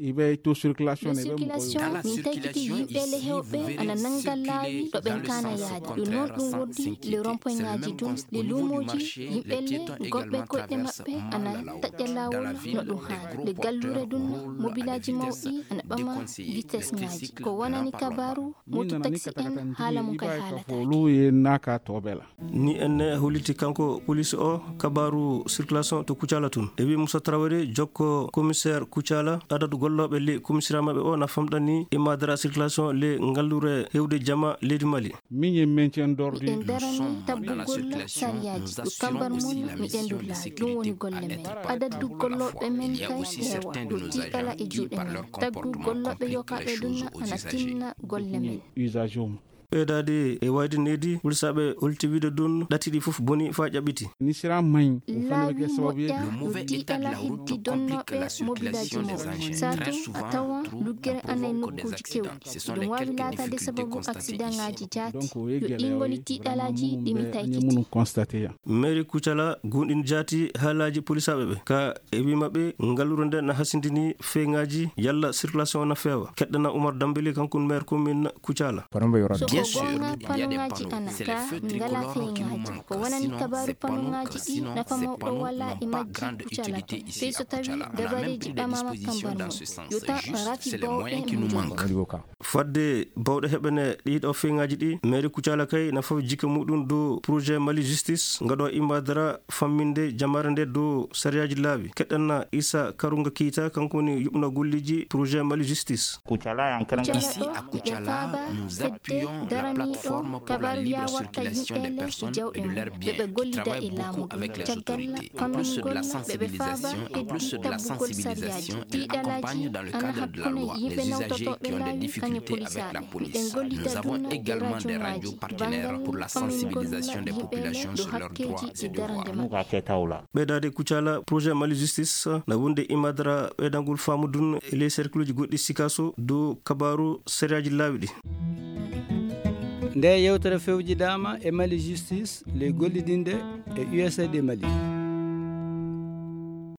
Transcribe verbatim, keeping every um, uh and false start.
ibe to circulation le circulation min tagiti yimɓe le hewɓe ana nangal laawi ɗo ɓen kana yaade ɗum noon ɗum woddi le rond-point ngaji dum le lumoji yimɓe le goɓɓe koyɗe maɓɓe ana taƴƴa lawol no ɗum haala le gallure dunna mobilaji mawɗi ana ɓama vitesse ngaji ko wonani kabaru moto taxi en haala mum kay haalata ni enne holiti kanko police o kabaru circulation to Kucala tun e wi Moussa Traoré jokko commissaire Kucala adadu golloɓe le commissariat maɓɓe o na famɗani e madara circulation le ngallure hewde jama leydi Mali min maintien d'ordre en darani tabbugol sariyaji ɗo kambar mum miɗen dow laawi ɗum woni golle men adadu golloɓe men kay heewa ɗo tiiɗala e juuɗe men taggu golloɓe yokaɓe dunna ana tinna golle men usage mum ɓeydade e wayde nedi wulsaɓe holtiwide dun ɗatiɗi fof boni fa ƴaɓiti ni sira mañ laawi moƴƴa ɗo tiiɗala heddi donnoɓe mobilaji mawɗi satu a tawa luggere ana e nokkuji kewɗi ɗum wawi laatade sababu accident ngaji jaati yo ɗingoli tiiɗalaji ɗimi taykiti mairie Kucala gunɗin jaati haalaji polisaɓe ɓe ka e wimaɓe ngallure nde na hasindini feŋaji yalla circulation na feewa keɗɗana Oumar Dambélé kankun maire commune Kucala. Bien sûr, il y a des panneaux. C'est les feux tricolores qui nous manquent. Sinon, ces panneaux, sinon, ces panneaux n'ont pas grande utilité ici à Kucala. On a même pris des dispositions dans ce sens. C'est juste, c'est les moyens qui nous manquent. Fadde bawɗe heɓene ɗiɗo feŋaji ɗi mairie Kucala kay na fawi jikka muɗum dow projet Mali justice ngaɗo imbadara famminde jamare nde dow sariyaji laawi keɗɗanna Issa Karunga Keita kanko woni yuɓna golliji projet Mali justice. Ici à Kucala, nous appuyons la plateforme pour la libre circulation des personnes et de leurs biens qui travaille beaucoup avec les autorités. En plus de la sensibilisation, en plus de la sensibilisation, elle accompagne dans le cadre de la loi les usagers qui ont des difficultés avec la police. Nous avons également des radios partenaires pour la sensibilisation des populations sur leurs droits et devoirs. ɓeydade Kucala projet Mali justice na wonde imadara ɓeydangol famudun e les cercle uji goɗɗi sikaso dow kabaru sériyaji laawi ɗi. nde yewtere fewjidama e Mali justice le gollidinde e U S A I D Mali.